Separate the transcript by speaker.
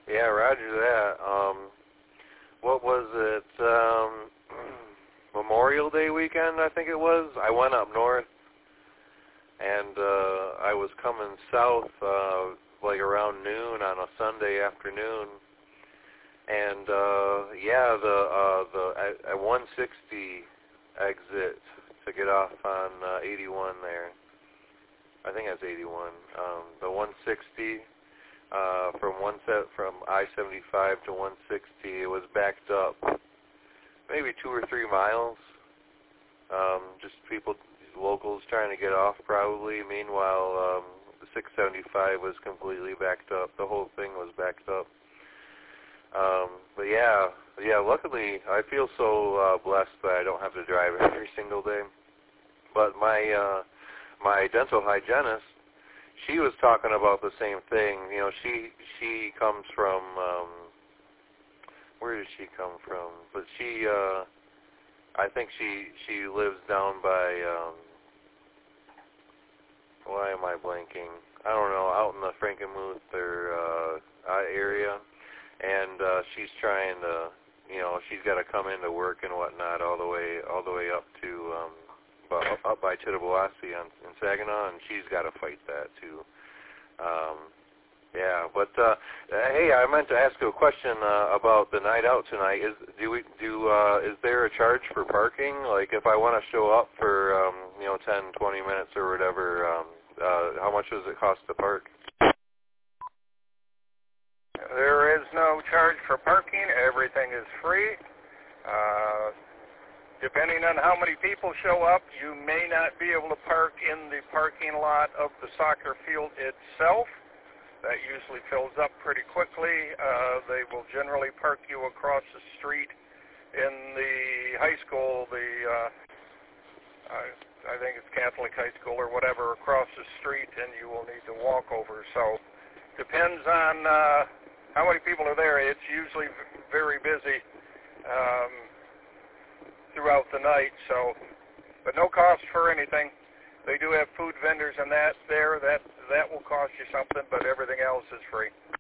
Speaker 1: Yeah, roger that. What was it? Memorial Day weekend, I think it was. I went up north, and I was coming south like around noon on a Sunday afternoon, and yeah, the 160 exit to get off on 81 there. I think that's 81. The 160 from I-75 to 160, it was backed up maybe 2 or 3 miles. Just people, locals trying to get off probably. Meanwhile, the 675 was completely backed up. The whole thing was backed up. But yeah, luckily I feel so blessed that I don't have to drive every single day. But my dental hygienist, she was talking about the same thing. You know, she comes from, where does she come from? But she, I think she lives down by, why am I blanking? I don't know, out in the Frankenmuth or area. And she's trying to, you know, she's got to come into work and whatnot all the way up to, up by Tittabawassee in Saginaw, and she's got to fight that too. Yeah, but hey, I meant to ask you a question about the night out tonight. Is there a charge for parking? Like, if I want to show up for 10, 20 minutes or whatever, how much does it cost to park?
Speaker 2: There is no charge for parking. Everything is free. Depending on how many people show up, you may not be able to park in the parking lot of the soccer field itself. That usually fills up pretty quickly. They will generally park you across the street in the high school, I think it's Catholic High School or whatever, across the street, and you will need to walk over. So depends on how many people are there. It's usually very busy throughout the night, so, but no cost for anything. They do have food vendors and that there. That will cost you something, but everything else is free.